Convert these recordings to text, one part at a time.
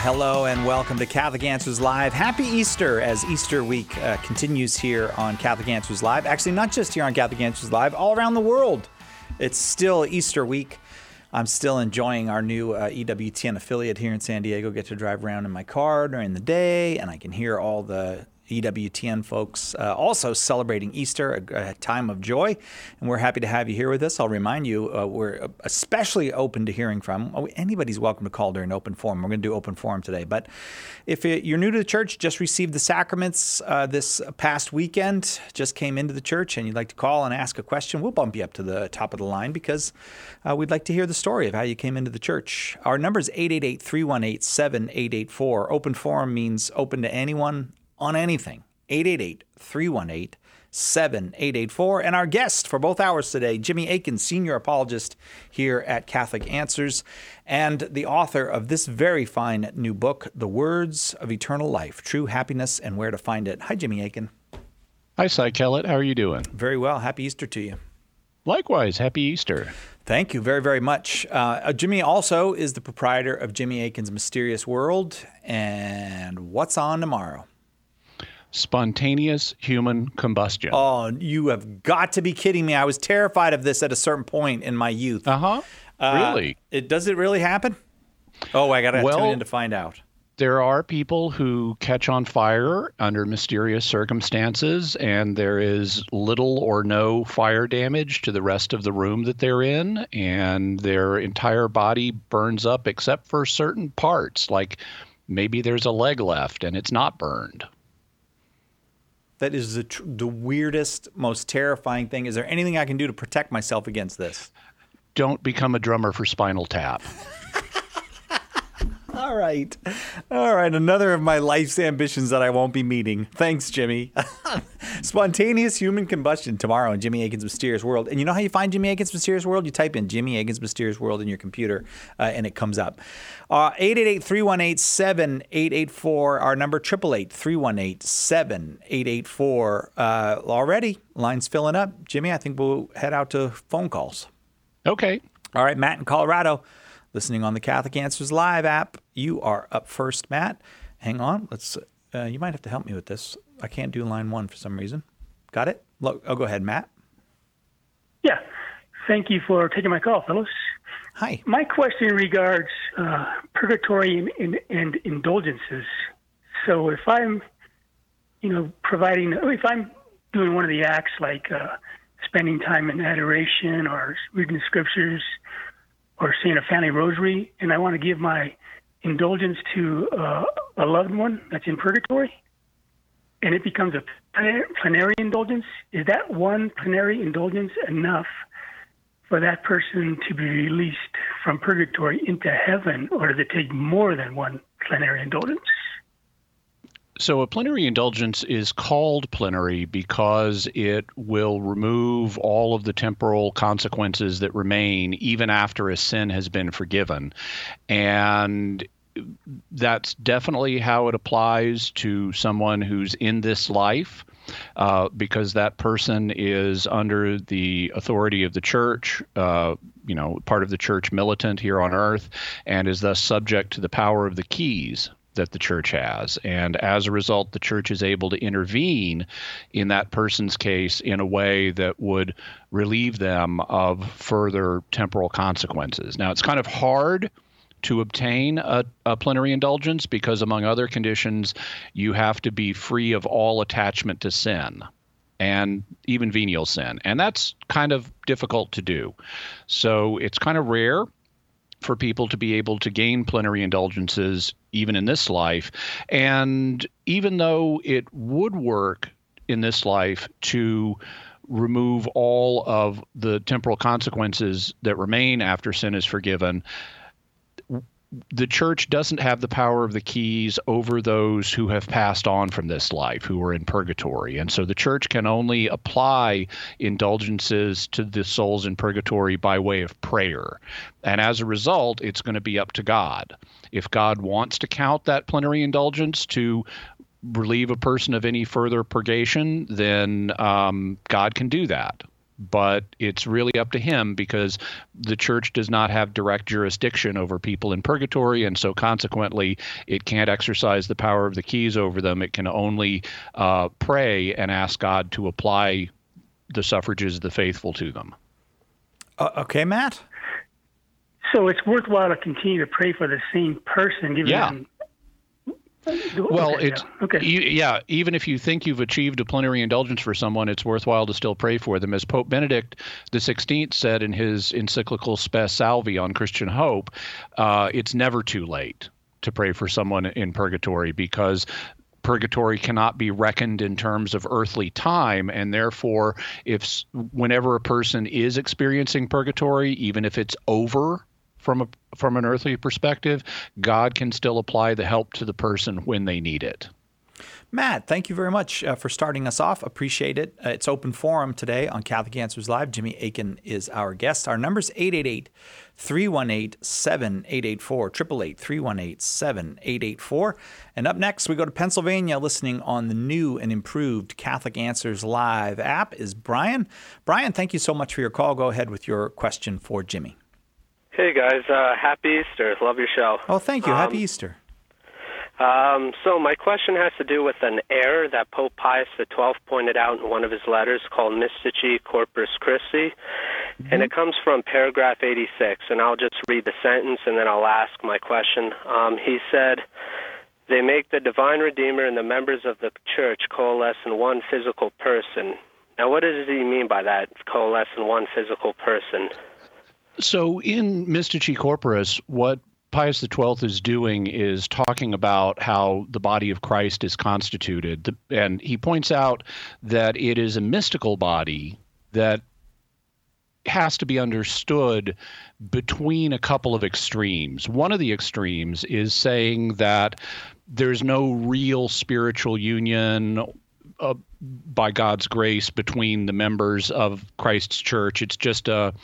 Hello and welcome to Catholic Answers Live. Happy Easter as Easter week continues here on Catholic Answers Live. Actually, not just here on Catholic Answers Live, all around the world. It's still Easter week. I'm still enjoying our new EWTN affiliate here in San Diego. Get to drive around in my car during the day, and I can hear all the EWTN folks also celebrating Easter, a time of joy, and we're happy to have you here with us. I'll remind you, we're especially open to hearing from. Anybody's welcome to call during open forum. We're going to do open forum today, but if you're new to the church, just received the sacraments this past weekend, just came into the church, and you'd like to call and ask a question, we'll bump you up to the top of the line because we'd like to hear the story of how you came into the church. Our number is 888-318-7884. Open forum means open to anyone on anything. 888-318-7884. And our guest for both hours today, Jimmy Akin, senior apologist here at Catholic Answers, and the author of this very fine new book, The Words of Eternal Life, True Happiness and Where to Find It. Hi, Jimmy Akin. Hi, Cy Kellett. How are you doing? Very well. Happy Easter to you. Likewise. Happy Easter. Thank you very, very much. Jimmy also is the proprietor of Jimmy Akin's Mysterious World. And what's on tomorrow? Spontaneous human combustion. Oh, you have got to be kidding me. I was terrified of this at a certain point in my youth. Really? Does it really happen? Oh, I got to tune in to find out. There are people who catch on fire under mysterious circumstances, and there is little or no fire damage to the rest of the room that they're in, and their entire body burns up except for certain parts, like maybe there's a leg left and it's not burned. That is the weirdest, most terrifying thing. Is there anything I can do to protect myself against this? Don't become a drummer for Spinal Tap. All right. Another of my life's ambitions that I won't be meeting. Thanks, Jimmy. Spontaneous human combustion tomorrow in Jimmy Akin's Mysterious World. And you know how you find Jimmy Akin's Mysterious World? You type in Jimmy Akin's Mysterious World in your computer, and it comes up. 888-318-7884. Our number, 888-318-7884. Already, line's filling up. Jimmy, I think we'll head out to phone calls. Okay. All right, Matt in Colorado, listening on the Catholic Answers Live app. You are up first, Matt. Hang on. You might have to help me with this. I can't do line one for some reason. Got it? Look, go ahead, Matt. Yeah. Thank you for taking my call, fellows. Hi. My question regards purgatory and indulgences. So if I'm, if I'm doing one of the acts like spending time in adoration or reading the scriptures or saying a family rosary, and I want to give my indulgence to a loved one that's in purgatory, and it becomes a plenary indulgence, is that one plenary indulgence enough for that person to be released from purgatory into heaven, or does it take more than one plenary indulgence? So a plenary indulgence is called plenary because it will remove all of the temporal consequences that remain even after a sin has been forgiven. And that's definitely how it applies to someone who's in this life, because that person is under the authority of the church, part of the church militant here on earth, and is thus subject to the power of the keys that the church has. And as a result, the church is able to intervene in that person's case in a way that would relieve them of further temporal consequences. Now, it's kind of hard to obtain a plenary indulgence because, among other conditions, you have to be free of all attachment to sin and even venial sin. And that's kind of difficult to do. So it's kind of rare for people to be able to gain plenary indulgences even in this life. And even though it would work in this life to remove all of the temporal consequences that remain after sin is forgiven, the church doesn't have the power of the keys over those who have passed on from this life, who are in purgatory. And so the church can only apply indulgences to the souls in purgatory by way of prayer. And as a result, it's going to be up to God. If God wants to count that plenary indulgence to relieve a person of any further purgation, then God can do that. but it's really up to him because the church does not have direct jurisdiction over people in purgatory, and so consequently it can't exercise the power of the keys over them. It can only pray and ask God to apply the suffrages of the faithful to them. Okay, Matt? So it's worthwhile to continue to pray for the same person, given them. Well, even if you think you've achieved a plenary indulgence for someone, it's worthwhile to still pray for them. As Pope Benedict XVI said in his encyclical Spes Salvi on Christian hope, it's never too late to pray for someone in purgatory, because purgatory cannot be reckoned in terms of earthly time, and therefore, whenever a person is experiencing purgatory, even if it's over from an earthly perspective, God can still apply the help to the person when they need it. Matt, thank you very much for starting us off. Appreciate it. It's open forum today on Catholic Answers Live. Jimmy Akin is our guest. Our number is 888-318-7884, 888-318-7884. And up next, we go to Pennsylvania, listening on the new and improved Catholic Answers Live app is Brian. Brian, thank you so much for your call. Go ahead with your question for Jimmy. Hey, guys. Happy Easter. Love your show. Oh, thank you. Happy Easter. So my question has to do with an error that Pope Pius XII pointed out in one of his letters called Mystici Corpus Christi, and it comes from paragraph 86, and I'll just read the sentence and then I'll ask my question. He said, "They make the Divine Redeemer and the members of the Church coalesce in one physical person." Now, what does he mean by that, coalesce in one physical person? So in Mystici Corporis, what Pius XII is doing is talking about how the body of Christ is constituted. And he points out that it is a mystical body that has to be understood between a couple of extremes. One of the extremes is saying that there's no real spiritual union by God's grace between the members of Christ's church. It's just a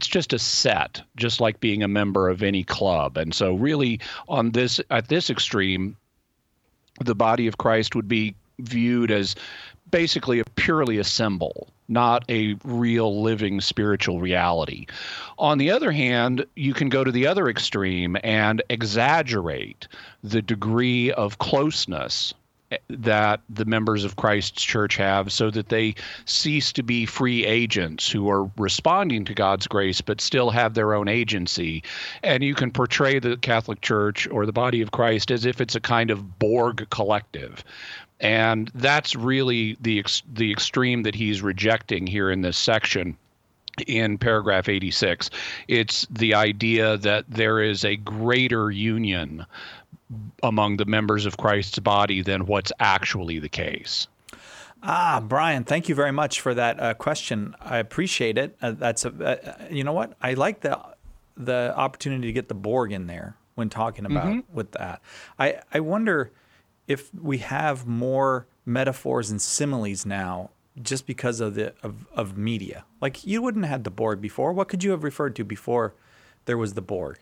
set, just like being a member of any club. And so really at this extreme, the body of Christ would be viewed as basically purely a symbol, not a real living spiritual reality. On the other hand, you can go to the other extreme and exaggerate the degree of closeness that the members of Christ's church have, so that they cease to be free agents who are responding to God's grace but still have their own agency. And you can portray the Catholic Church or the body of Christ as if it's a kind of Borg collective. And that's really the extreme that he's rejecting here in this section. In paragraph 86, it's the idea that there is a greater union among the members of Christ's body than what's actually the case. Brian, thank you very much for that question. I appreciate it. You know what? I like the opportunity to get the Borg in there when talking about with that. I wonder if we have more metaphors and similes now just because of media. Like, you wouldn't have had the Borg before. What could you have referred to before there was the Borg?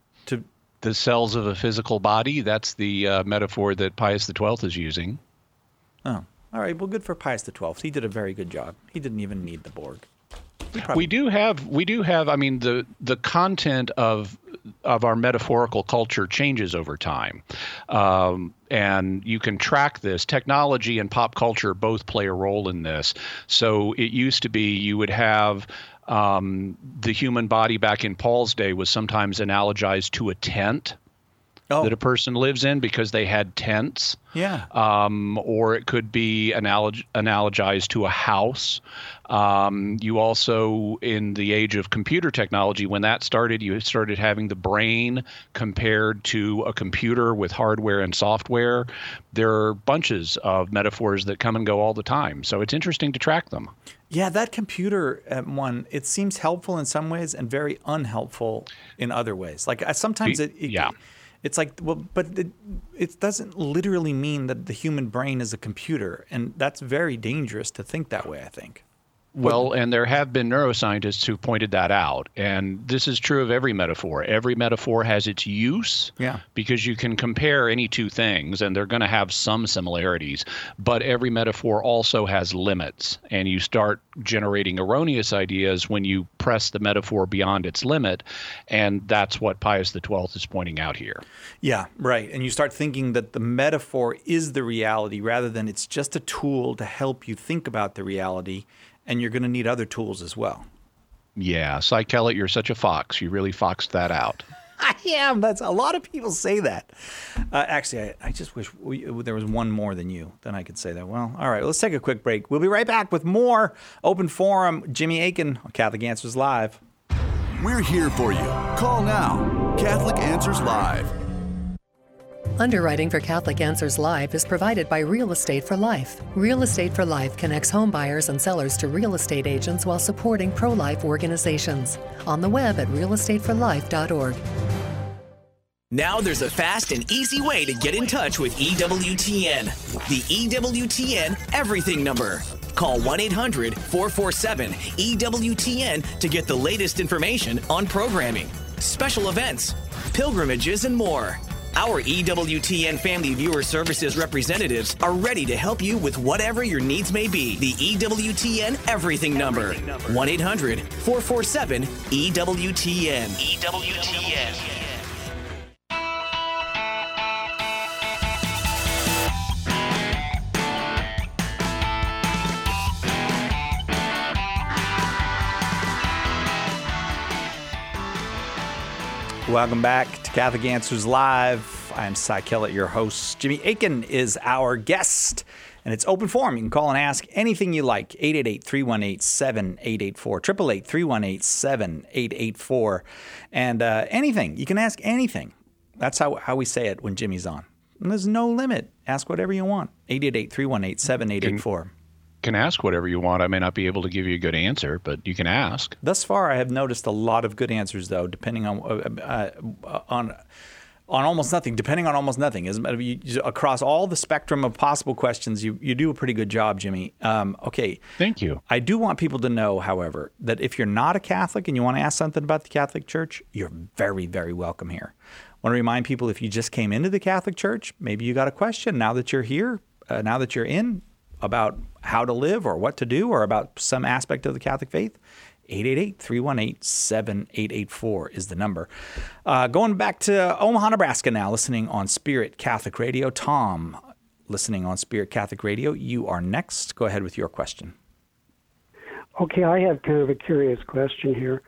The cells of a physical body, that's the metaphor that Pius XII is using. Oh, all right. Well, good for Pius XII. He did a very good job. He didn't even need the Borg. We do have, I mean, the content of our metaphorical culture changes over time. And you can track this. Technology and pop culture both play a role in this. So it used to be you would have the human body back in Paul's day was sometimes analogized to a tent that a person lives in because they had tents. Yeah. Or it could be analogized to a house. You also, in the age of computer technology, when that started, you started having the brain compared to a computer with hardware and software. There are bunches of metaphors that come and go all the time. So it's interesting to track them. Yeah, that computer one, it seems helpful in some ways and very unhelpful in other ways. Like sometimes it's like, well, but it doesn't literally mean that the human brain is a computer. And that's very dangerous to think that way, I think. Well, and there have been neuroscientists who pointed that out. And this is true of every metaphor. Every metaphor has its use because you can compare any two things and they're going to have some similarities. But every metaphor also has limits. And you start generating erroneous ideas when you press the metaphor beyond its limit. And that's what Pius XII is pointing out here. Yeah, right. And you start thinking that the metaphor is the reality rather than it's just a tool to help you think about the reality. And you're going to need other tools as well. Yeah, Cy Kellett, you're such a fox. You really foxed that out. I am. That's a lot of people say that. Actually, I just wish there was one more than you. Then I could say that. Well, all right. Let's take a quick break. We'll be right back with more Open Forum. Jimmy Akin on Catholic Answers Live. We're here for you. Call now. Catholic Answers Live. Underwriting for Catholic Answers Live is provided by Real Estate for Life. Real Estate for Life connects home buyers and sellers to real estate agents while supporting pro-life organizations. On the web at realestateforlife.org. Now there's a fast and easy way to get in touch with EWTN. The EWTN Everything number. Call 1-800-447-EWTN to get the latest information on programming, special events, pilgrimages, and more. Our EWTN Family Viewer Services representatives are ready to help you with whatever your needs may be. The EWTN Everything number. 1-800-447-EWTN. EWTN. Welcome back to Catholic Answers Live. I am Cy Kellett, your host. Jimmy Akin is our guest, and it's open forum. You can call and ask anything you like. 888-318-7884, 888-318-7884, and anything. You can ask anything. That's how we say it when Jimmy's on. And there's no limit. Ask whatever you want. 888-318-7884. Can ask whatever you want. I may not be able to give you a good answer, but you can ask. Thus far, I have noticed a lot of good answers, though, depending on almost nothing. Depending on almost nothing, across all the spectrum of possible questions, you do a pretty good job, Jimmy. Okay. Thank you. I do want people to know, however, that if you're not a Catholic and you want to ask something about the Catholic Church, you're very, very welcome here. I want to remind people, if you just came into the Catholic Church, maybe you got a question now that you're here, now that you're in, about how to live or what to do or about some aspect of the Catholic faith, 888-318-7884 is the number. Going back to Omaha, Nebraska now, listening on Spirit Catholic Radio. Tom, listening on Spirit Catholic Radio, you are next. Go ahead with your question. Okay, I have kind of a curious question here.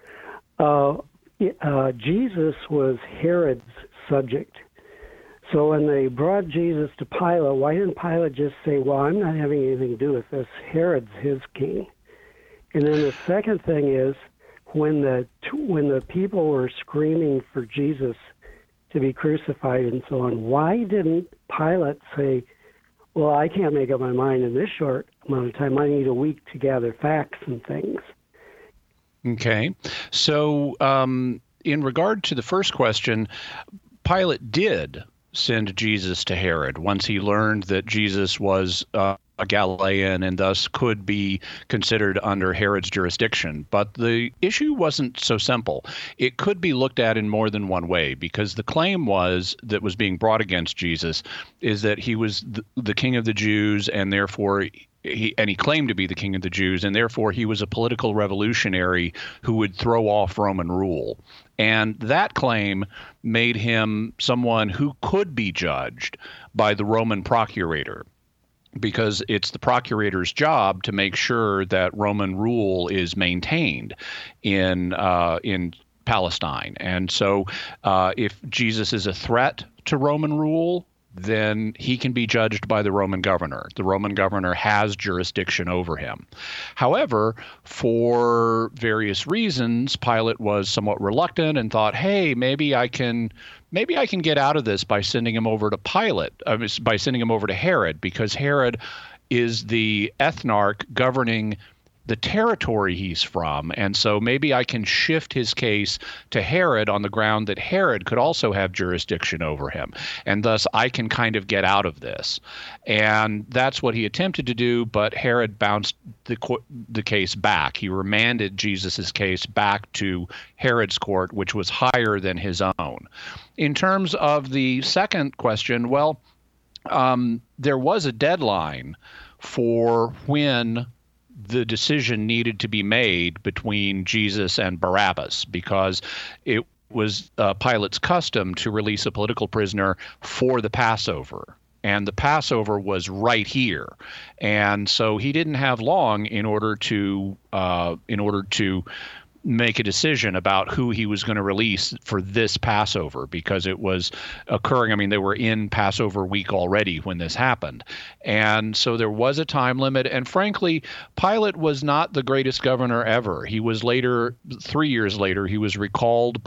Jesus was Herod's subject. So when they brought Jesus to Pilate, why didn't Pilate just say, well, I'm not having anything to do with this. Herod's his king. And then the second thing is, when the people were screaming for Jesus to be crucified and so on, why didn't Pilate say, well, I can't make up my mind in this short amount of time. I need a week to gather facts and things. Okay. So in regard to the first question, Pilate did send Jesus to Herod once he learned that Jesus was a Galilean and thus could be considered under Herod's jurisdiction. But the issue wasn't so simple. It could be looked at in more than one way, because the claim that was being brought against Jesus is that he was the king of the Jews, and therefore he claimed to be the king of the Jews, and therefore he was a political revolutionary who would throw off Roman rule. And that claim made him someone who could be judged by the Roman procurator, because it's the procurator's job to make sure that Roman rule is maintained in Palestine. And so if Jesus is a threat to Roman rule, then he can be judged by the Roman governor. The Roman governor has jurisdiction over him. However, for various reasons, Pilate was somewhat reluctant and thought, hey, maybe I can get out of this by sending him over to by sending him over to Herod, because Herod is the ethnarch governing the territory he's from. And so maybe I can shift his case to Herod on the ground that Herod could also have jurisdiction over him. And thus I can kind of get out of this. And that's what he attempted to do, but Herod bounced the case back. He remanded Jesus's case back to Herod's court, which was higher than his own. In terms of the second question, well, there was a deadline for when the decision needed to be made between Jesus and Barabbas, because it was Pilate's custom to release a political prisoner for the Passover. And the Passover was right here. And so he didn't have long in order to make a decision about who he was going to release for this Passover, because it was occurring. I mean, they were in Passover week already when this happened. And so there was a time limit. And frankly, Pilate was not the greatest governor ever. He was later, 3 years later, he was recalled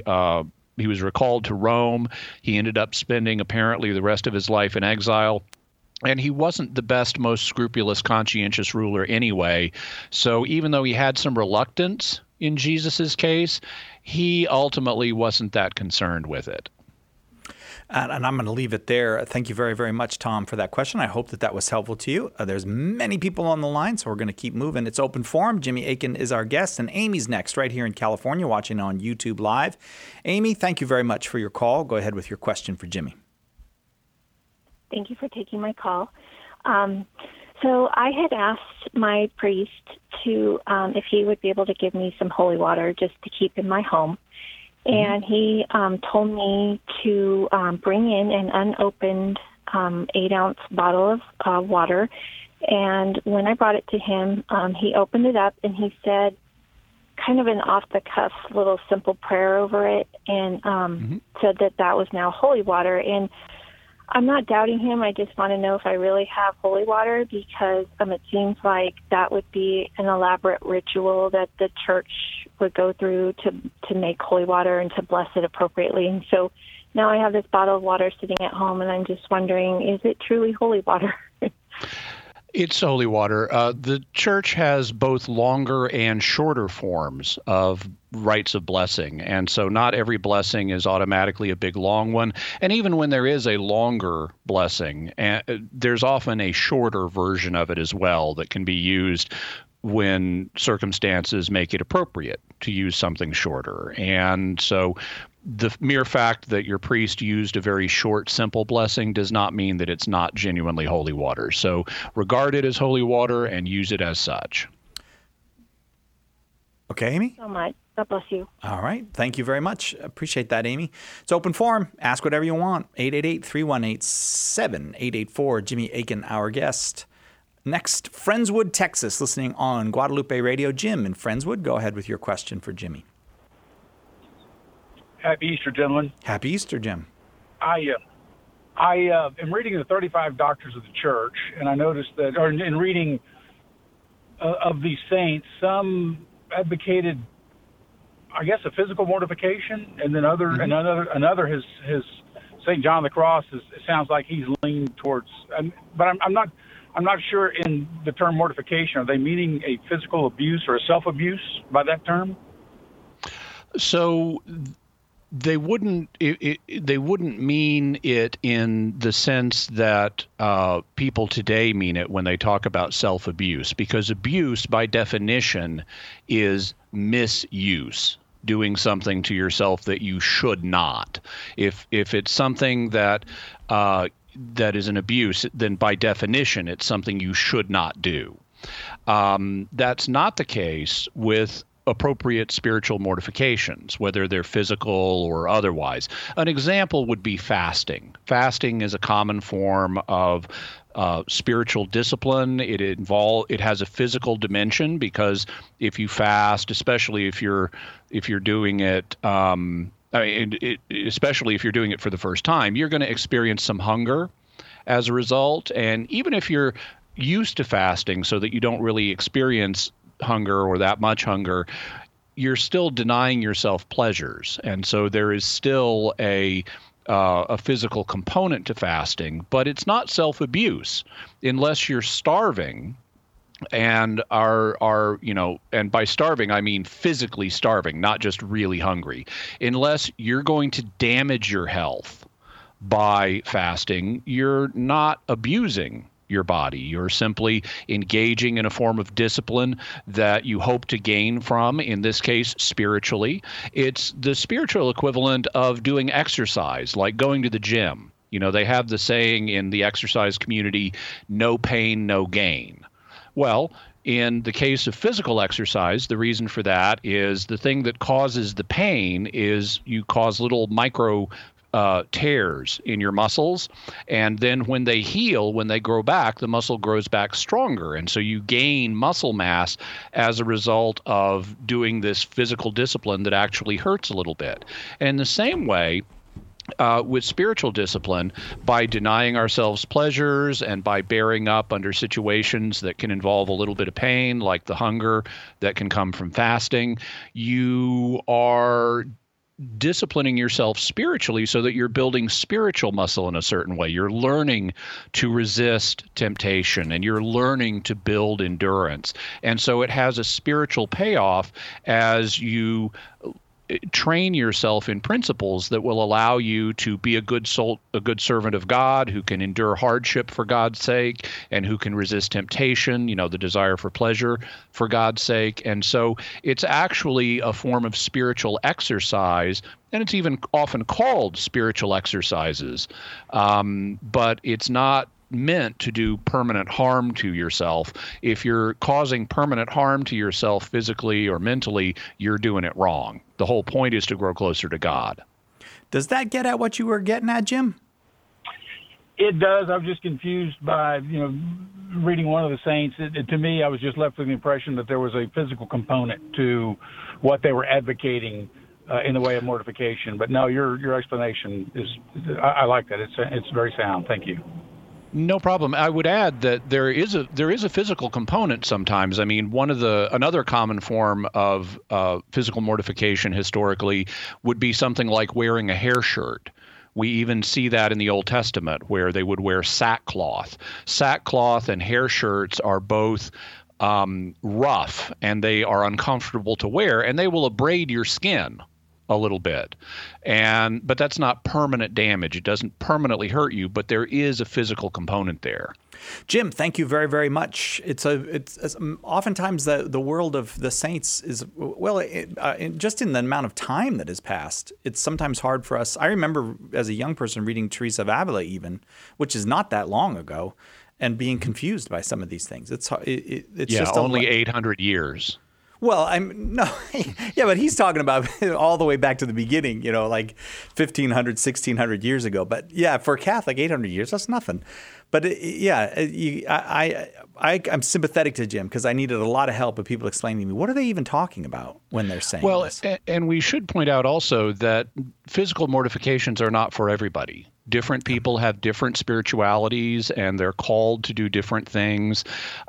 to Rome. He ended up spending apparently the rest of his life in exile. And he wasn't the best, most scrupulous, conscientious ruler anyway. So even though he had some reluctance in Jesus's case, he ultimately wasn't that concerned with it. And I'm going to leave it there. Thank you very, very much, Tom, for that question. I hope that was helpful to you. There's many people on the line, so we're going to keep moving. It's open forum. Jimmy Akin is our guest, and Amy's next right here in California, watching on YouTube Live. Amy, thank you very much for your call. Go ahead with your question for Jimmy. Thank you for taking my call. So I had asked my priest to if he would be able to give me some holy water just to keep in my home. And he told me to bring in an unopened 8-ounce bottle of water. And when I brought it to him, he opened it up and he said kind of an off-the-cuff little simple prayer over it, and said that was now holy water. And I'm not doubting him. I just want to know if I really have holy water, because it seems like that would be an elaborate ritual that the church would go through to make holy water and to bless it appropriately. And so now I have this bottle of water sitting at home, and I'm just wondering, is it truly holy water? It's holy water. The church has both longer and shorter forms of rites of blessing. And so not every blessing is automatically a big long one. And even when there is a longer blessing, there's often a shorter version of it as well that can be used when circumstances make it appropriate to use something shorter. And so the mere fact that your priest used a very short, simple blessing does not mean that it's not genuinely holy water. So regard it as holy water and use it as such. Okay, Amy? So much. God bless you. All right. Thank you very much. Appreciate that, Amy. It's open forum. Ask whatever you want. 888-318-7884. Jimmy Akin, our guest. Next, Friendswood, Texas, listening on Guadalupe Radio. Jim in Friendswood, go ahead with your question for Jimmy. Happy Easter, gentlemen. Happy Easter, Jim. I am reading the 35 Doctors of the Church, and I noticed that, or in reading of these saints, some advocated, I guess, a physical mortification, and then another his St. John of the Cross. It sounds like he's leaned towards, but I'm not sure in the term mortification. Are they meaning a physical abuse or a self-abuse by that term? So they wouldn't mean it in the sense that people today mean it when they talk about self-abuse, because abuse by definition is misuse, doing something to yourself that you should not. If it's something that is an abuse, then by definition it's something you should not do. That's not the case with appropriate spiritual mortifications, whether they're physical or otherwise. An example would be fasting. Fasting is a common form of spiritual discipline. It has a physical dimension, because if you fast, especially if you're doing it, especially if you're doing it for the first time, you're going to experience some hunger as a result. And even if you're used to fasting so that you don't really experience hunger or that much hunger, you're still denying yourself pleasures. And so there is still a physical component to fasting, but it's not self-abuse unless you're starving and are and by starving I mean physically starving, not just really hungry, unless you're going to damage your health by fasting, you're not abusing your body. You're simply engaging in a form of discipline that you hope to gain from, in this case, spiritually. It's the spiritual equivalent of doing exercise, like going to the gym. They have the saying in the exercise community, no pain, no gain. Well, in the case of physical exercise, the reason for that is the thing that causes the pain is you cause little micro tears in your muscles, and then when they heal, when they grow back, the muscle grows back stronger, and so you gain muscle mass as a result of doing this physical discipline that actually hurts a little bit. And in the same way, with spiritual discipline, by denying ourselves pleasures and by bearing up under situations that can involve a little bit of pain, like the hunger that can come from fasting, you are disciplining yourself spiritually so that you're building spiritual muscle in a certain way. You're learning to resist temptation, and you're learning to build endurance. And so it has a spiritual payoff as you train yourself in principles that will allow you to be a good servant of God, who can endure hardship for God's sake, and who can resist temptation, the desire for pleasure for God's sake. And so it's actually a form of spiritual exercise, and it's even often called spiritual exercises. But it's not meant to do permanent harm to yourself. If you're causing permanent harm to yourself physically or mentally, you're doing it wrong. The whole point is to grow closer to God. Does that get at what you were getting at, Jim? It does. I'm just confused by, reading one of the saints. To me, I was just left with the impression that there was a physical component to what they were advocating in the way of mortification. But no, your explanation is, I like that. It's very sound. Thank you. No problem. I would add that there is a physical component sometimes. I mean, another common form of physical mortification historically would be something like wearing a hair shirt. We even see that in the Old Testament, where they would wear sackcloth. Sackcloth and hair shirts are both rough, and they are uncomfortable to wear, and they will abrade your skin a little bit. But that's not permanent damage. It doesn't permanently hurt you, but there is a physical component there. Jim, thank you very, very much. It's oftentimes the world of the saints is, just in the amount of time that has passed, it's sometimes hard for us. I remember as a young person reading Teresa of Avila even, which is not that long ago, and being confused by some of these things. It's just only 800 years. Well, but he's talking about all the way back to the beginning, like 1,500, 1,600 years ago. But yeah, for a Catholic, 800 years, that's nothing. But I'm sympathetic to Jim, because I needed a lot of help with people explaining to me, what are they even talking about when they're saying this? Well, and we should point out also that physical mortifications are not for everybody. Different people have different spiritualities, and they're called to do different things.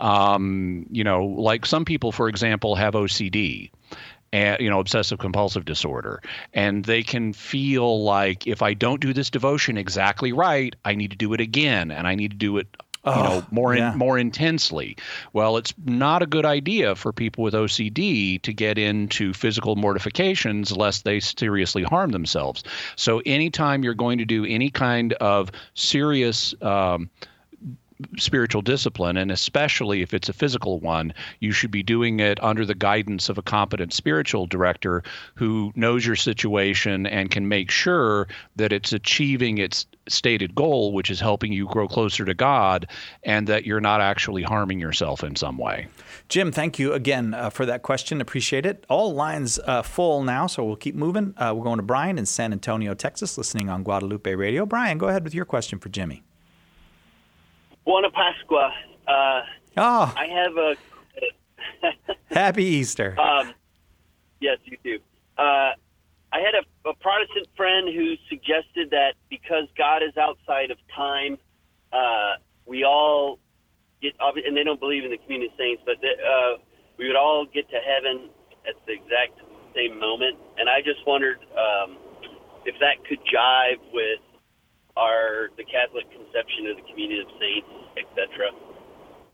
Like some people, for example, have OCD, and obsessive compulsive disorder, and they can feel like, if I don't do this devotion exactly right, I need to do it again, and I need to do it more intensely. Well, it's not a good idea for people with OCD to get into physical mortifications lest they seriously harm themselves. So anytime you're going to do any kind of serious spiritual discipline, and especially if it's a physical one, you should be doing it under the guidance of a competent spiritual director who knows your situation and can make sure that it's achieving its stated goal, which is helping you grow closer to God, and that you're not actually harming yourself in some way. Jim, thank you again for that question. Appreciate it. All lines full now, so we'll keep moving. We're going to Brian in San Antonio, Texas, listening on Guadalupe Radio. Brian, go ahead with your question for Jimmy. Buona Pasqua. I have a... Happy Easter. Yes, you do. I had a Protestant friend who suggested that because God is outside of time, we all get, and they don't believe in the communion of saints, but we would all get to heaven at the exact same moment. And I just wondered if that could jive with the Catholic conception of the communion of saints, etc.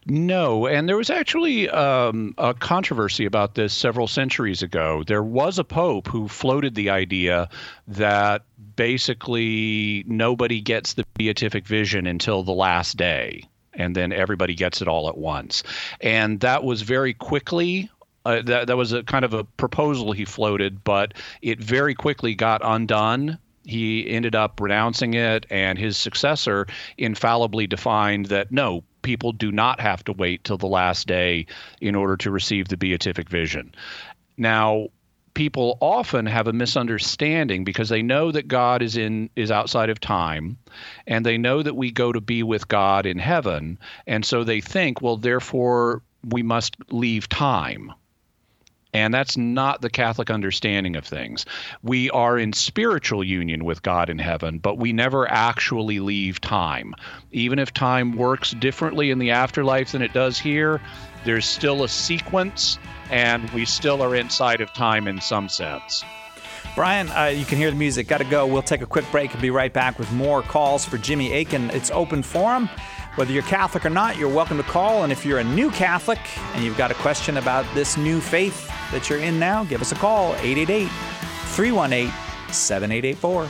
No, and there was actually a controversy about this several centuries ago. There was a pope who floated the idea that basically nobody gets the beatific vision until the last day, and then everybody gets it all at once. And that was very quickly that was a kind of a proposal he floated, but it very quickly got undone. He ended up renouncing it, and his successor infallibly defined that no, people do not have to wait till the last day in order to receive the beatific vision. Now, people often have a misunderstanding because they know that God is outside of time, and they know that we go to be with God in heaven, and so they think, well, therefore we must leave time. And that's not the Catholic understanding of things. We are in spiritual union with God in heaven, but we never actually leave time. Even if time works differently in the afterlife than it does here, there's still a sequence, and we still are inside of time in some sense. Brian, you can hear the music. Got to go. We'll take a quick break and be right back with more calls for Jimmy Akin. It's open forum. Whether you're Catholic or not, you're welcome to call. And if you're a new Catholic and you've got a question about this new faith that you're in now, give us a call, 888-318-7884.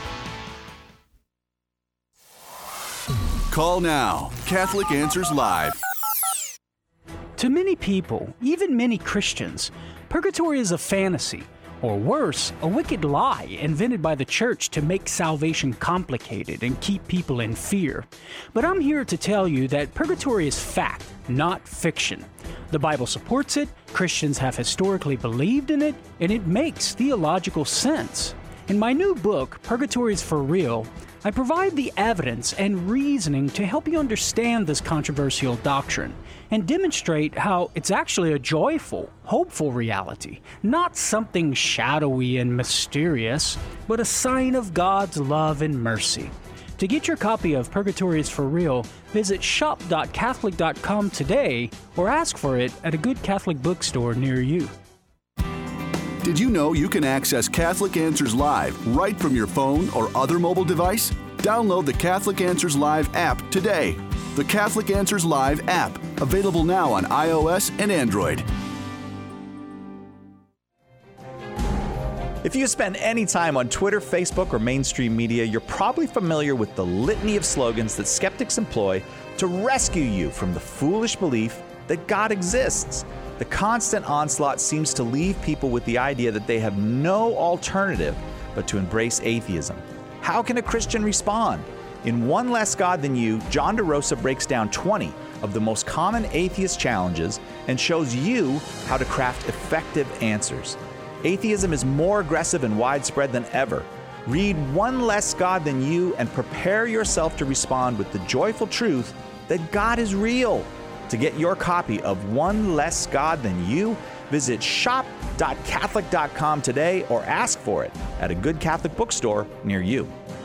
Call now. Catholic Answers Live. To many people, even many Christians, purgatory is a fantasy, or worse, a wicked lie invented by the church to make salvation complicated and keep people in fear. But I'm here to tell you that purgatory is fact, not fiction. The Bible supports it, Christians have historically believed in it, and it makes theological sense. In my new book, Purgatory is for Real, I provide the evidence and reasoning to help you understand this controversial doctrine and demonstrate how it's actually a joyful, hopeful reality, not something shadowy and mysterious, but a sign of God's love and mercy. To get your copy of Purgatory is for Real, visit shop.catholic.com today or ask for it at a good Catholic bookstore near you. Did you know you can access Catholic Answers Live right from your phone or other mobile device? Download the Catholic Answers Live app today. The Catholic Answers Live app, available now on iOS and Android. If you spend any time on Twitter, Facebook, or mainstream media, you're probably familiar with the litany of slogans that skeptics employ to rescue you from the foolish belief that God exists. The constant onslaught seems to leave people with the idea that they have no alternative but to embrace atheism. How can a Christian respond? In One Less God Than You, John DeRosa breaks down 20 of the most common atheist challenges and shows you how to craft effective answers. Atheism is more aggressive and widespread than ever. Read One Less God Than You and prepare yourself to respond with the joyful truth that God is real. To get your copy of One Less God Than You, visit shop.catholic.com today or ask for it at a good Catholic bookstore near you.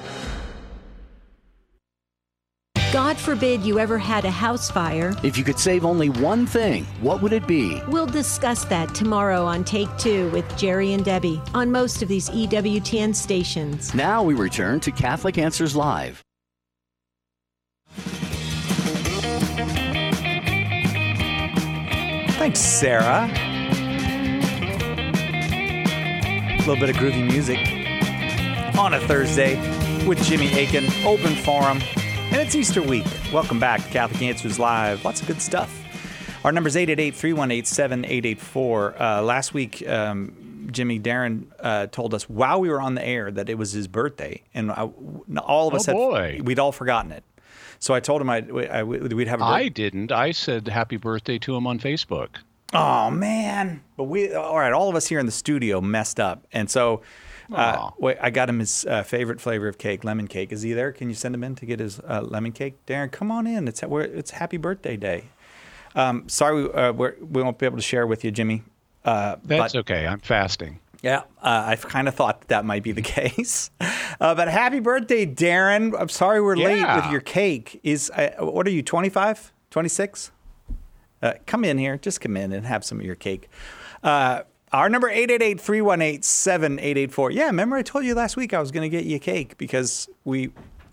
God forbid you ever had a house fire. If you could save only one thing, what would it be? We'll discuss that tomorrow on Take Two with Jerry and Debbie on most of these EWTN stations. Now we return to Catholic Answers Live. Thanks, Sarah. A little bit of groovy music on a Thursday with Jimmy Akin, open forum, and it's Easter week. Welcome back to Catholic Answers Live. Lots of good stuff. Our number is 888-318-7884. Last week, Jimmy, Darren told us while we were on the air that it was his birthday, and all of us we'd all forgotten it. So I told him we'd have a I didn't. I said happy birthday to him on Facebook. Oh, man. But all of us here in the studio messed up. And so I got him his favorite flavor of cake, lemon cake. Is he there? Can you send him in to get his lemon cake? Darren, come on in. It's happy birthday day. Sorry we won't be able to share with you, Jimmy. That's okay. I'm fasting. Yeah, I've kind of thought that might be the case. But happy birthday, Darren. I'm sorry we're late with your cake. What are you, 25, 26? Come in here. Just come in and have some of your cake. Our number, 888-318-7884. Yeah, remember I told you last week I was going to get you a cake because we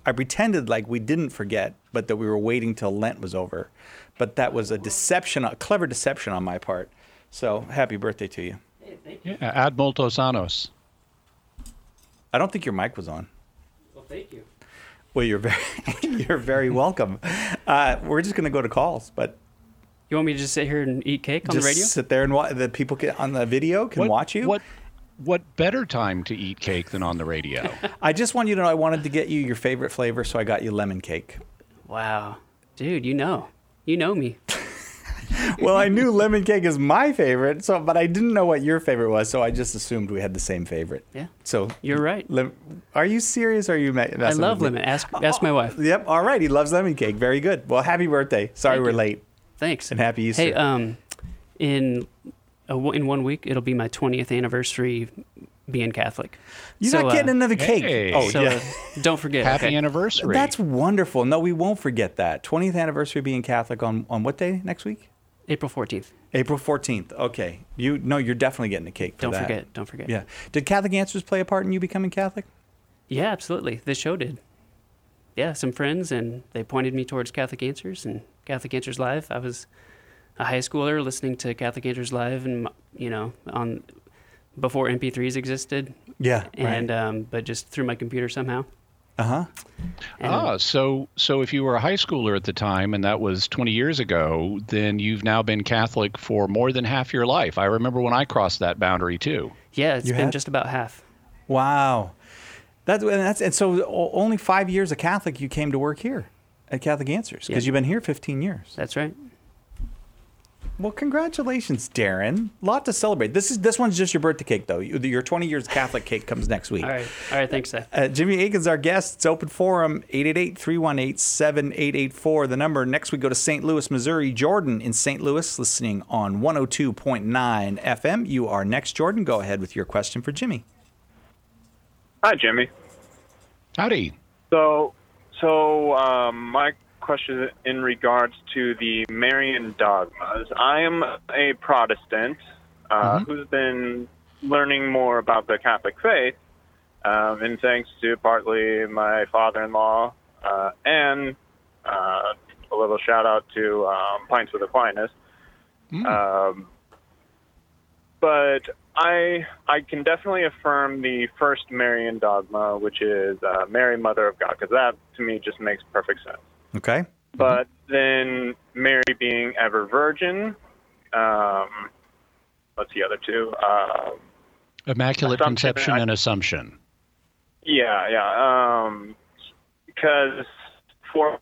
I pretended like we didn't forget, but that we were waiting till Lent was over. But that was a clever deception on my part. So happy birthday to you. Hey, thank you. Yeah, ad multos annos. I don't think your mic was on. Well, thank you. Well, you're very welcome. We're just going to go to calls, but you want me to just sit here and eat cake on the radio? Just sit there and the people on the video can watch you. What better time to eat cake than on the radio? I just want you to know I wanted to get you your favorite flavor, so I got you lemon cake. Wow, dude, you know me. Well, I knew lemon cake is my favorite, but I didn't know what your favorite was, so I just assumed we had the same favorite. Yeah. So you're right. Are you serious? Or are you messing I love with me? lemon. Ask my wife. Yep. All right. He loves lemon cake. Very good. Well, happy birthday. Sorry we're late. Thanks. And happy Easter. Hey, in 1 week it'll be my 20th anniversary being Catholic. You're not getting another cake. Hey. Oh, so, yeah. Don't forget. Happy anniversary. That's wonderful. No, we won't forget that. 20th anniversary being Catholic on what day next week? April 14th. April 14th. Okay. You're definitely getting a cake for that. Don't forget. Yeah. Did Catholic Answers play a part in you becoming Catholic? Yeah, absolutely. The show did. Yeah, some friends, and they pointed me towards Catholic Answers and Catholic Answers Live. I was a high schooler listening to Catholic Answers Live, and on before MP3s existed. Yeah. And but just through my computer somehow. So if you were a high schooler at the time, and that was 20 years ago, then you've now been Catholic for more than half your life. I remember when I crossed that boundary too. Yeah, it's been just about half. Wow. And so only 5 years a Catholic you came to work here at Catholic Answers, because you've been here 15 years. That's right. Well, congratulations, Darren. A lot to celebrate. This one's just your birthday cake, though. Your 20 years Catholic cake comes next week. All right. Thanks, Seth. Jimmy Akin's our guest. It's open forum, 888-318-7884. The number. Next, we go to St. Louis, Missouri. Jordan in St. Louis, listening on 102.9 FM. You are next, Jordan. Go ahead with your question for Jimmy. Hi, Jimmy. Howdy. So my question in regards to the Marian dogmas. I am a Protestant who's been learning more about the Catholic faith, and thanks to partly my father-in-law and a little shout-out to Pints with Aquinas. But I can definitely affirm the first Marian dogma, which is Mary, Mother of God, because that, to me, just makes perfect sense. Okay. But then Mary being ever virgin, what's the other two? Immaculate Conception and Assumption. Yeah. Because for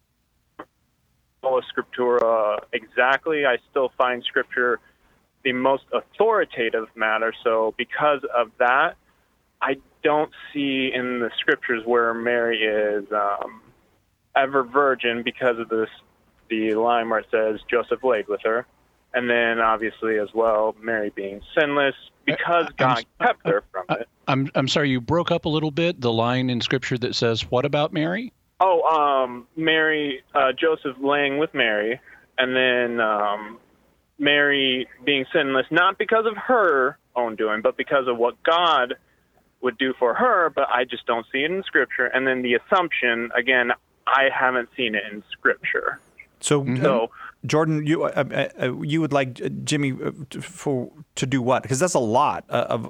Sola Scriptura exactly, I still find Scripture the most authoritative matter. So because of that, I don't see in the Scriptures where Mary is ever virgin, because of the line where it says Joseph laid with her, and then obviously as well Mary being sinless because God kept her from it. I'm sorry, you broke up a little bit. The line in Scripture that says what about Mary? Mary, Joseph laying with Mary, and then Mary being sinless, not because of her own doing, but because of what God would do for her. But I just don't see it in Scripture. And then the Assumption, again, I haven't seen it in Scripture. So Jordan, you would like Jimmy to do what? Because that's a lot.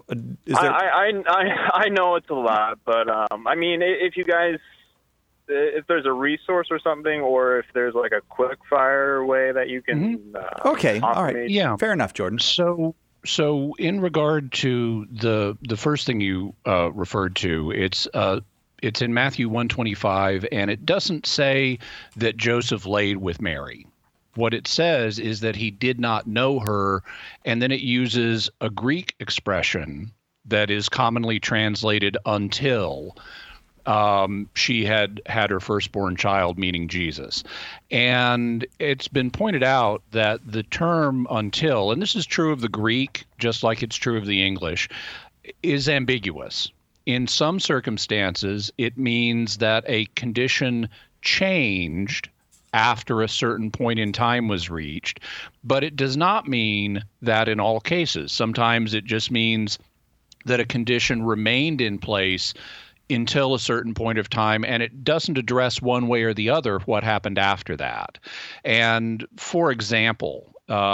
I know it's a lot, but I mean, if you guys, if there's a resource or something, or if there's like a quick fire way that you can. Okay. All right. Me. Yeah. Fair enough, Jordan. So in regard to the first thing you referred to, it's in Matthew 1:25, and it doesn't say that Joseph laid with Mary. What it says is that he did not know her, and then it uses a Greek expression that is commonly translated until she had her firstborn child, meaning Jesus. And it's been pointed out that the term until, and this is true of the Greek, just like it's true of the English, is ambiguous. In some circumstances, it means that a condition changed after a certain point in time was reached, but it does not mean that in all cases. Sometimes it just means that a condition remained in place until a certain point of time, and it doesn't address one way or the other what happened after that. And for example,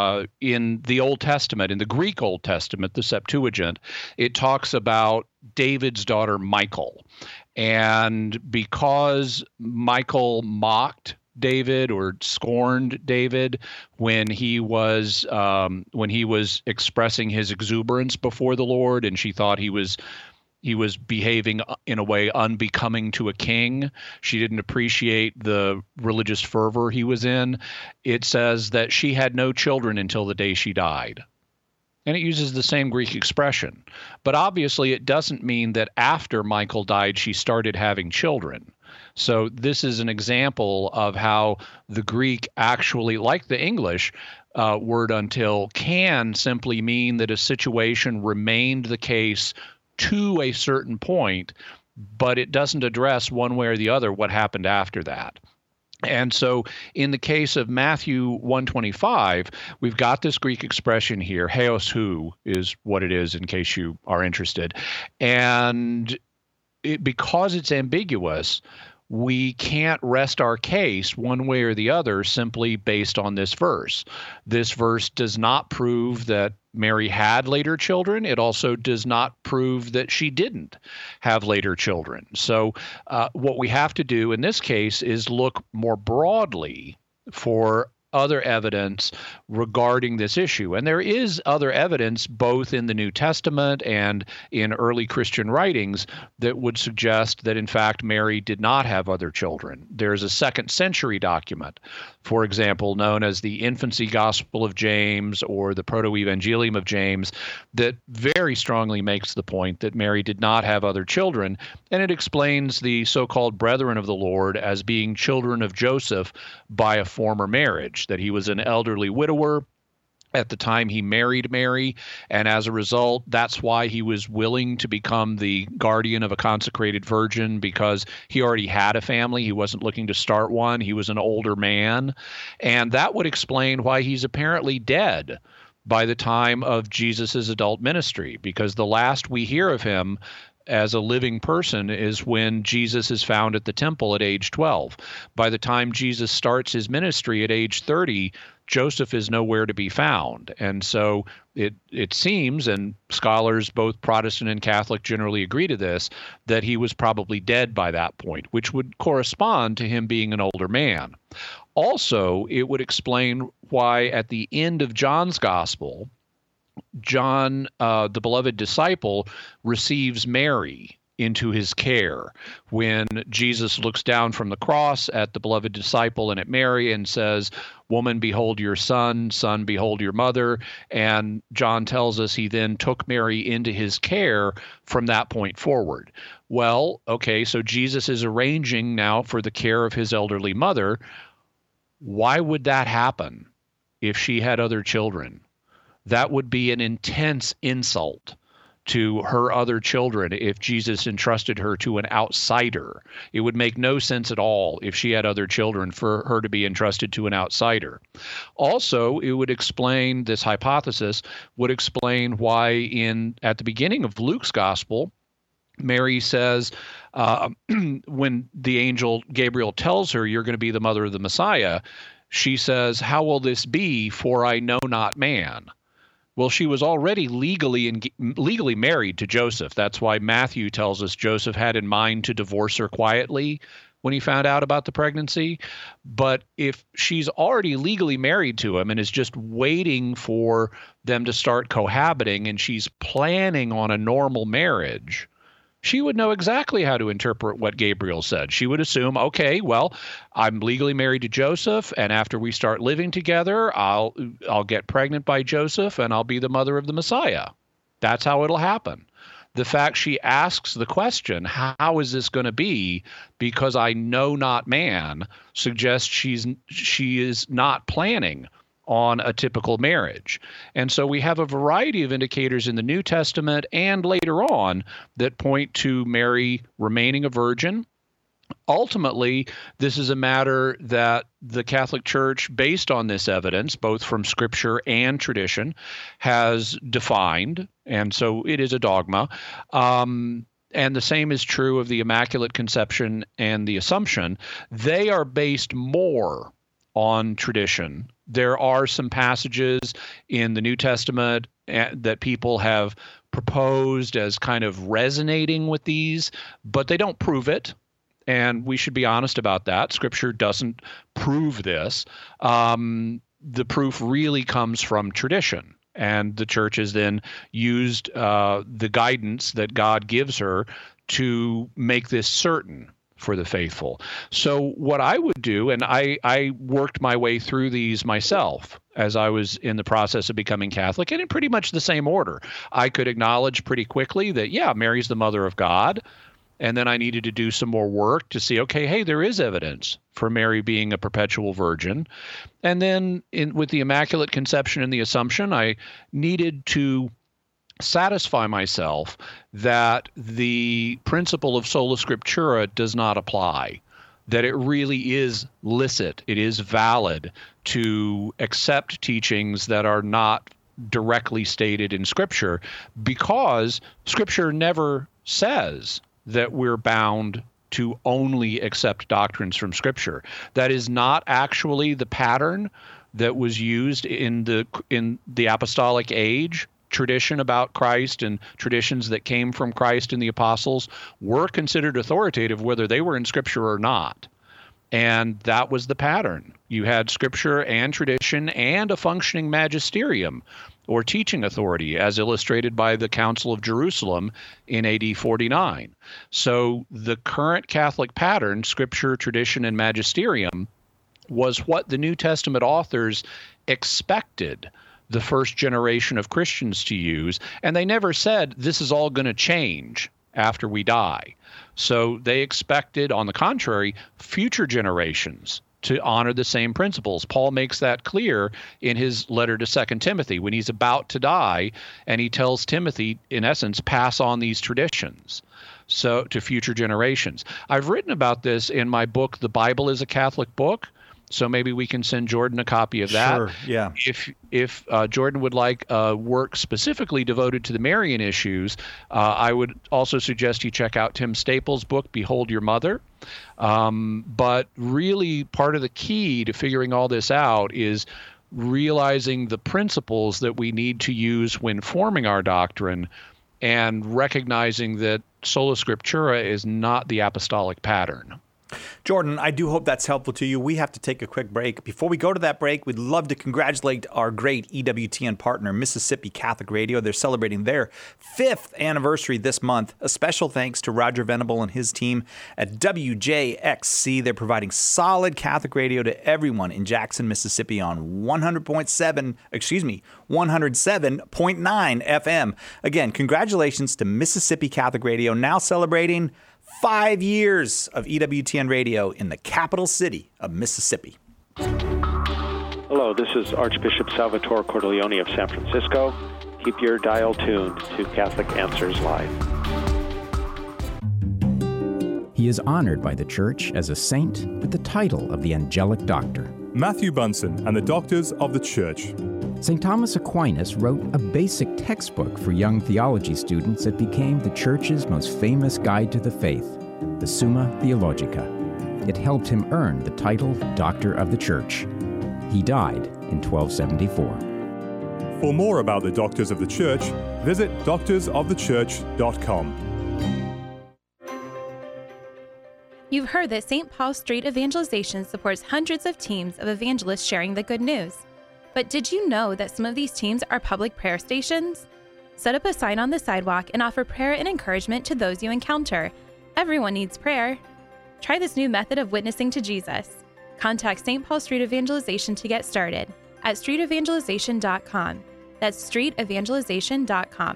in the Old Testament, in the Greek Old Testament, the Septuagint, it talks about David's daughter Michal. And because Michal mocked David or scorned David when he was expressing his exuberance before the Lord, and she thought he was behaving in a way unbecoming to a king. She didn't appreciate the religious fervor he was in. It says that she had no children until the day she died. And it uses the same Greek expression. But obviously it doesn't mean that after Michal died, she started having children. So this is an example of how the Greek actually, like the English word until, can simply mean that a situation remained the case to a certain point, but it doesn't address one way or the other what happened after that. And so in the case of Matthew 1:25, we've got this Greek expression here, heos hu is what it is in case you are interested. And because it's ambiguous, we can't rest our case one way or the other simply based on this verse. This verse does not prove that Mary had later children. It also does not prove that she didn't have later children. So what we have to do in this case is look more broadly for other evidence regarding this issue. And there is other evidence both in the New Testament and in early Christian writings that would suggest that, in fact, Mary did not have other children. There's a 2nd century document, for example, known as the Infancy Gospel of James or the Proto-Evangelium of James, that very strongly makes the point that Mary did not have other children, and it explains the so-called brethren of the Lord as being children of Joseph by a former marriage, that he was an elderly widower at the time he married Mary, and as a result, that's why he was willing to become the guardian of a consecrated virgin, because he already had a family. He wasn't looking to start one. He was an older man, and that would explain why he's apparently dead by the time of Jesus's adult ministry, because the last we hear of him as a living person is when Jesus is found at the temple at age 12. By the time Jesus starts his ministry at age 30, Joseph is nowhere to be found. And so it seems, and scholars, both Protestant and Catholic, generally agree to this, that he was probably dead by that point, which would correspond to him being an older man. Also, it would explain why at the end of John's gospel, John, the beloved disciple, receives Mary into his care when Jesus looks down from the cross at the beloved disciple and at Mary and says, "Woman, behold your son, son, behold your mother." And John tells us he then took Mary into his care from that point forward. Well, okay, so Jesus is arranging now for the care of his elderly mother. Why would that happen if she had other children? That would be an intense insult to her other children if Jesus entrusted her to an outsider. It would make no sense at all if she had other children for her to be entrusted to an outsider. Also, it would explain, this hypothesis would explain why at the beginning of Luke's gospel, Mary says, when the angel Gabriel tells her, "You're going to be the mother of the Messiah," she says, "How will this be? For I know not man." Well, she was already legally married to Joseph. That's why Matthew tells us Joseph had in mind to divorce her quietly when he found out about the pregnancy. But if she's already legally married to him and is just waiting for them to start cohabiting and she's planning on a normal marriage, she would know exactly how to interpret what Gabriel said. She would assume, okay, well, I'm legally married to Joseph, and after we start living together, I'll get pregnant by Joseph, and I'll be the mother of the Messiah. That's how it'll happen. The fact she asks the question, how is this going to be? Because I know not man, suggests she is not planning on a typical marriage. And so we have a variety of indicators in the New Testament and later on that point to Mary remaining a virgin. Ultimately, this is a matter that the Catholic Church, based on this evidence, both from Scripture and tradition, has defined, and so it is a dogma. and the same is true of the Immaculate Conception and the Assumption. They are based more on tradition. There are some passages in the New Testament that people have proposed as kind of resonating with these, but they don't prove it. And we should be honest about that. Scripture doesn't prove this. The proof really comes from tradition. And the church has then used the guidance that God gives her to make this certain for the faithful. So what I would do, and I worked my way through these myself as I was in the process of becoming Catholic, and in pretty much the same order. I could acknowledge pretty quickly that, yeah, Mary's the mother of God. And then I needed to do some more work to see, okay, hey, there is evidence for Mary being a perpetual virgin. And then with the Immaculate Conception and the Assumption, I needed to satisfy myself that the principle of sola scriptura does not apply, that it really is licit, it is valid to accept teachings that are not directly stated in Scripture, because Scripture never says that we're bound to only accept doctrines from Scripture. That is not actually the pattern that was used in the apostolic age. Tradition about Christ and traditions that came from Christ and the apostles were considered authoritative whether they were in Scripture or not. And that was the pattern. You had Scripture and tradition and a functioning magisterium, or teaching authority, as illustrated by the Council of Jerusalem in AD 49. So the current Catholic pattern, Scripture, tradition, and magisterium, was what the New Testament authors expected the first generation of Christians to use, and they never said this is all going to change after we die. So they expected, on the contrary, future generations to honor the same principles. Paul makes that clear in his letter to 2 Timothy when he's about to die, and he tells Timothy, in essence, pass on these traditions so to future generations. I've written about this in my book, The Bible is a Catholic Book, so maybe we can send Jordan a copy of that. Sure, yeah. If Jordan would like work specifically devoted to the Marian issues, I would also suggest you check out Tim Staples' book, Behold Your Mother. But really part of the key to figuring all this out is realizing the principles that we need to use when forming our doctrine and recognizing that sola scriptura is not the apostolic pattern. Jordan, I do hope that's helpful to you. We have to take a quick break. Before we go to that break, we'd love to congratulate our great EWTN partner, Mississippi Catholic Radio. They're celebrating their 5th anniversary this month. A special thanks to Roger Venable and his team at WJXC. They're providing solid Catholic radio to everyone in Jackson, Mississippi on 107.9 FM. Again, congratulations to Mississippi Catholic Radio, now celebrating 5 years of EWTN radio in the capital city of Mississippi. Hello, this is Archbishop Salvatore Cordileone of San Francisco. Keep your dial tuned to Catholic Answers Live. He is honored by the Church as a saint with the title of the Angelic Doctor. Matthew Bunson and the Doctors of the Church. St. Thomas Aquinas wrote a basic textbook for young theology students that became the Church's most famous guide to the faith, the Summa Theologica. It helped him earn the title Doctor of the Church. He died in 1274. For more about the Doctors of the Church, visit doctorsofthechurch.com. You've heard that St. Paul Street Evangelization supports hundreds of teams of evangelists sharing the good news. But did you know that some of these teams are public prayer stations? Set up a sign on the sidewalk and offer prayer and encouragement to those you encounter. Everyone needs prayer. Try this new method of witnessing to Jesus. Contact St. Paul Street Evangelization to get started at streetevangelization.com. That's streetevangelization.com.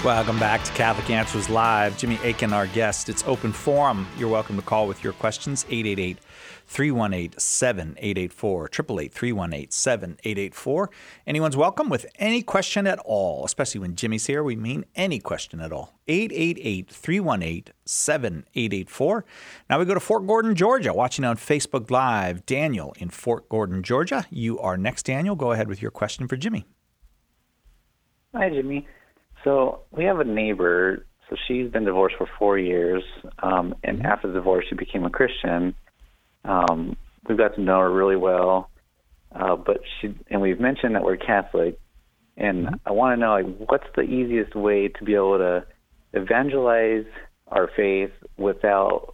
Welcome back to Catholic Answers Live. Jimmy Akin, our guest. It's open forum. You're welcome to call with your questions. 888-318-7884. 888-318-7884. Anyone's welcome with any question at all, especially when Jimmy's here. We mean any question at all. 888-318-7884. Now we go to Fort Gordon, Georgia, watching on Facebook Live. Daniel in Fort Gordon, Georgia. You are next, Daniel. Go ahead with your question for Jimmy. Hi, Jimmy. So we have a neighbor. So she's been divorced for 4 years, and after the divorce, she became a Christian. We've got to know her really well, but we've mentioned that we're Catholic, and I want to know, what's the easiest way to be able to evangelize our faith without,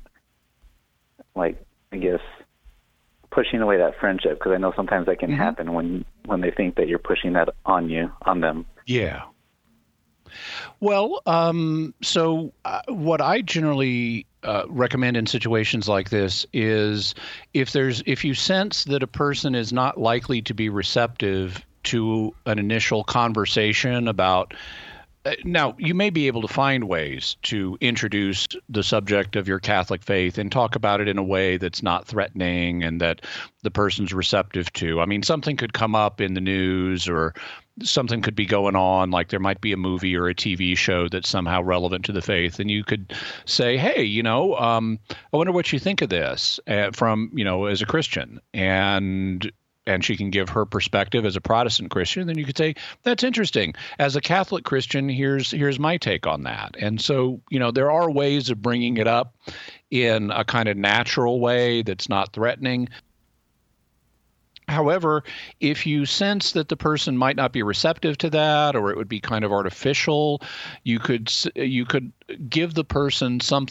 pushing away that friendship? Because I know sometimes that can happen when they think that you're pushing that on them. Yeah. Well, what I generally recommend in situations like this is if you sense that a person is not likely to be receptive to an initial conversation about. Now, you may be able to find ways to introduce the subject of your Catholic faith and talk about it in a way that's not threatening and that the person's receptive to. I mean, something could come up in the news or something could be going on, like there might be a movie or a TV show that's somehow relevant to the faith. And you could say, hey, I wonder what you think of this from, as a Christian. And she can give her perspective as a Protestant Christian. Then you could say, that's interesting. As a Catholic Christian, here's my take on that. And so, there are ways of bringing it up in a kind of natural way that's not threatening. However, if you sense that the person might not be receptive to that, or it would be kind of artificial, you could give the person some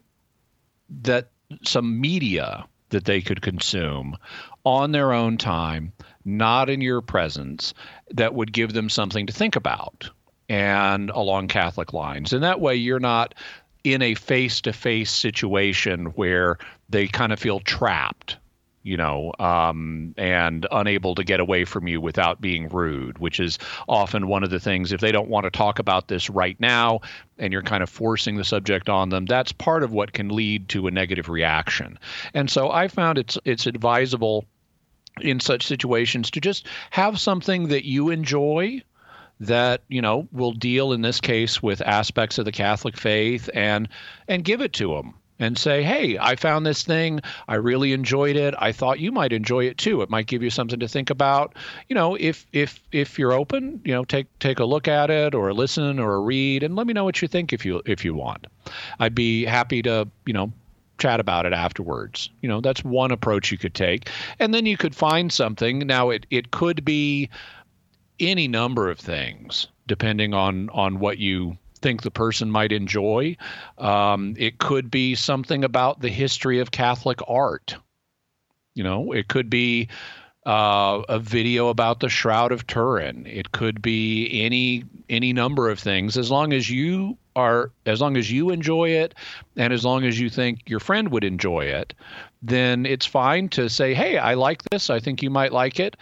media that they could consume on their own time, not in your presence, that would give them something to think about and along Catholic lines. And that way you're not in a face-to-face situation where they kind of feel trapped, and unable to get away from you without being rude, which is often one of the things. If they don't want to talk about this right now and you're kind of forcing the subject on them, that's part of what can lead to a negative reaction. And so I found it's advisable in such situations to just have something that you enjoy that, will deal in this case with aspects of the Catholic faith and give it to them. And say, hey, I found this thing. I really enjoyed it. I thought you might enjoy it too. It might give you something to think about. If you're open, take a look at it or listen or read, and let me know what you think if you want. I'd be happy to, chat about it afterwards. That's one approach you could take. And then you could find something. Now it could be any number of things depending on what you think the person might enjoy. It could be something about the history of Catholic art. It could be a video about the Shroud of Turin. It could be any number of things. As long as you enjoy it, and as long as you think your friend would enjoy it, then it's fine to say, hey, I like this. I think you might like it.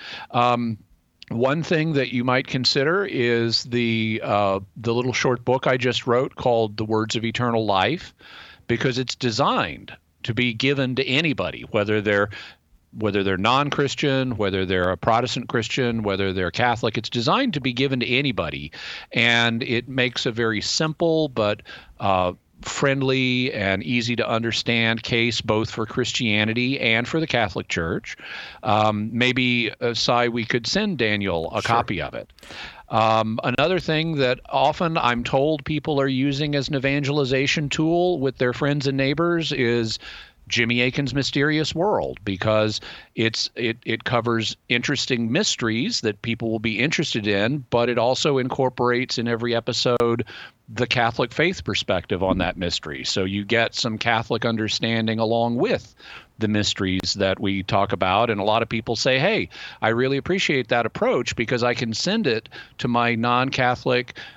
One thing that you might consider is the little short book I just wrote called The Words of Eternal Life, because it's designed to be given to anybody, whether they're non-Christian, whether they're a Protestant Christian, whether they're Catholic. It's designed to be given to anybody, and it makes a very simple but friendly and easy to understand case both for Christianity and for the Catholic Church. Maybe, Cy, we could send Daniel a copy of it. Another thing that often I'm told people are using as an evangelization tool with their friends and neighbors is Jimmy Akin's Mysterious World, because it covers interesting mysteries that people will be interested in, but it also incorporates in every episode the Catholic faith perspective on that mystery. So you get some Catholic understanding along with the mysteries that we talk about. And a lot of people say, hey, I really appreciate that approach because I can send it to my non-Catholic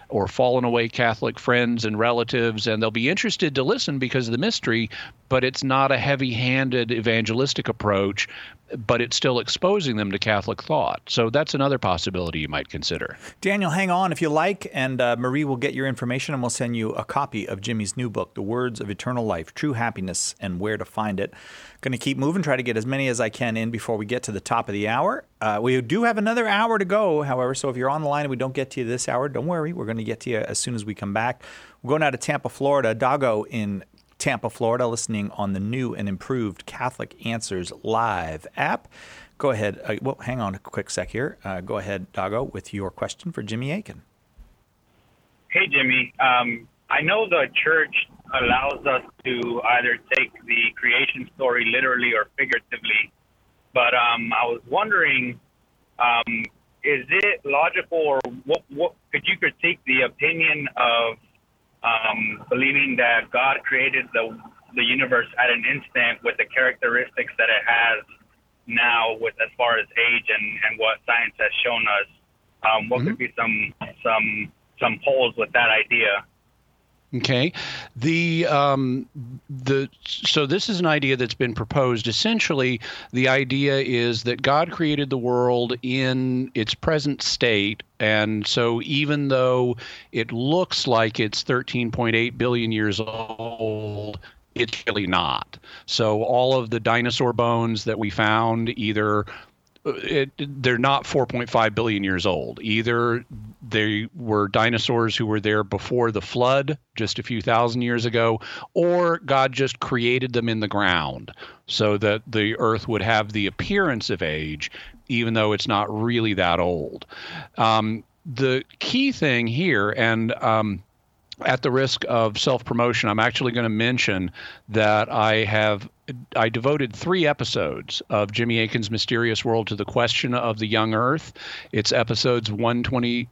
or fallen away Catholic friends and relatives, and they'll be interested to listen because of the mystery, but it's not a heavy-handed evangelistic approach, but it's still exposing them to Catholic thought. So that's another possibility you might consider. Daniel, hang on if you like, and Marie will get your information, and we'll send you a copy of Jimmy's new book, The Words of Eternal Life, True Happiness and Where to Find It. Going to keep moving, try to get as many as I can in before we get to the top of the hour. We do have another hour to go, however, so if you're on the line and we don't get to you this hour, don't worry. We're going to get to you as soon as we come back. We're going out to Tampa, Florida. Dago in Tampa, Florida, listening on the new and improved Catholic Answers Live app. Go ahead. Hang on a quick sec here. Go ahead, Dago, with your question for Jimmy Akin. Hey, Jimmy. I know the church allows us to either take the creation story literally or figuratively, but I was wondering, is it logical, or what could you critique the opinion of believing that God created the universe at an instant with the characteristics that it has now, with as far as age and what science has shown us? What could be some holes with that idea? Okay. So this is an idea that's been proposed. Essentially, the idea is that God created the world in its present state, and so even though it looks like it's 13.8 billion years old, it's really not. So all of the dinosaur bones that we found, they're not 4.5 billion years old. Either they were dinosaurs who were there before the flood just a few thousand years ago, or God just created them in the ground so that the earth would have the appearance of age, even though it's not really that old. The key thing here, and at the risk of self-promotion, I'm actually going to mention that I devoted 3 episodes of Jimmy Akin's Mysterious World to the question of the young earth. It's episodes 119,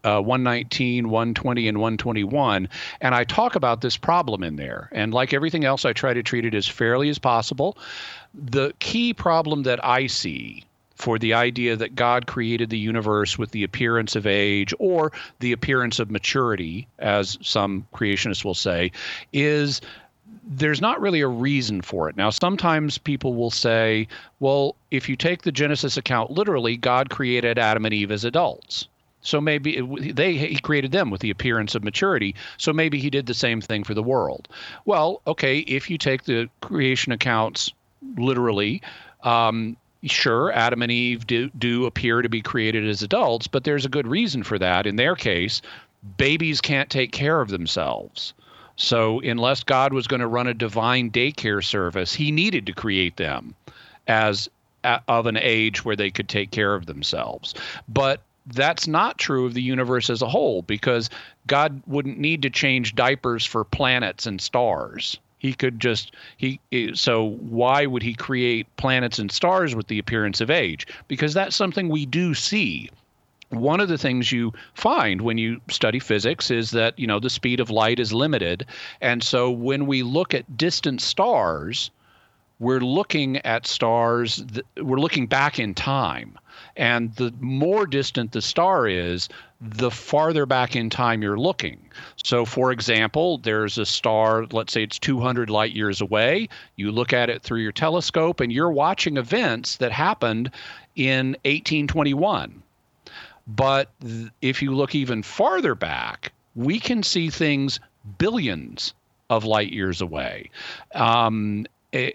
120, and 121. And I talk about this problem in there. And like everything else, I try to treat it as fairly as possible. The key problem that I see for the idea that God created the universe with the appearance of age or the appearance of maturity, as some creationists will say, is there's not really a reason for it. Now, sometimes people will say, well, if you take the Genesis account literally, God created Adam and Eve as adults. So maybe he created them with the appearance of maturity. So maybe he did the same thing for the world. Well, okay, if you take the creation accounts literally, sure, Adam and Eve do appear to be created as adults, but there's a good reason for that. In their case, babies can't take care of themselves. So unless God was going to run a divine daycare service, he needed to create them as of an age where they could take care of themselves. But that's not true of the universe as a whole, because God wouldn't need to change diapers for planets and stars. He could so why would he create planets and stars with the appearance of age? Because that's something we do see. One of the things you find when you study physics is that, the speed of light is limited. And so when we look at distant stars, we're looking at stars, we're looking back in time. And the more distant the star is, the farther back in time you're looking. So, for example, there's a star, let's say it's 200 light years away. You look at it through your telescope, and you're watching events that happened in 1821. But if you look even farther back, we can see things billions of light years away. On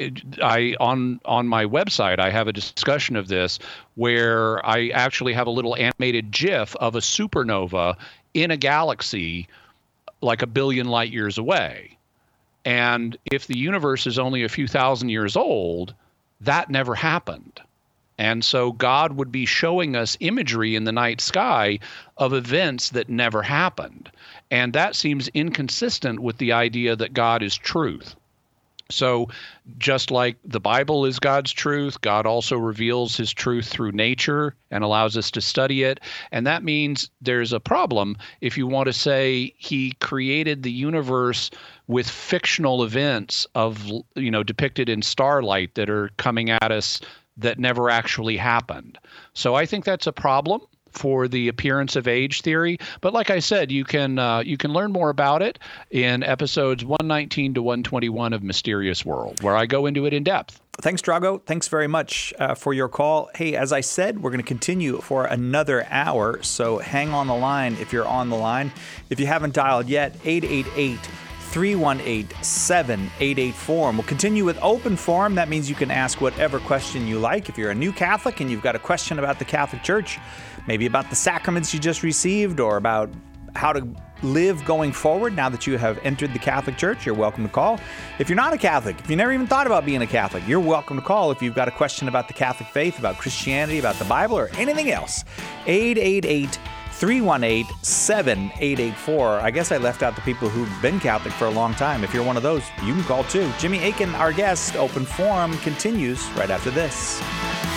my website, I have a discussion of this where I actually have a little animated GIF of a supernova in a galaxy like a billion light years away. And if the universe is only a few thousand years old, that never happened. And so God would be showing us imagery in the night sky of events that never happened. And that seems inconsistent with the idea that God is truth. So just like the Bible is God's truth, God also reveals his truth through nature and allows us to study it. And that means there's a problem if you want to say he created the universe with fictional events depicted in starlight that are coming at us that never actually happened. So I think that's a problem for the appearance of age theory. But like I said, you can learn more about it in episodes 119 to 121 of Mysterious World, where I go into it in depth. Thanks, Drago. Thanks very much for your call. Hey, as I said, we're going to continue for another hour, so hang on the line if you're on the line. If you haven't dialed yet, 888-318-7884. And we'll continue with open forum. That means you can ask whatever question you like. If you're a new Catholic and you've got a question about the Catholic Church, maybe about the sacraments you just received or about how to live going forward now that you have entered the Catholic Church, you're welcome to call. If you're not a Catholic, if you never even thought about being a Catholic, you're welcome to call if you've got a question about the Catholic faith, about Christianity, about the Bible, or anything else. 888-318-7884. I guess I left out the people who've been Catholic for a long time. If you're one of those, you can call too. Jimmy Akin, our guest. Open Forum continues right after this.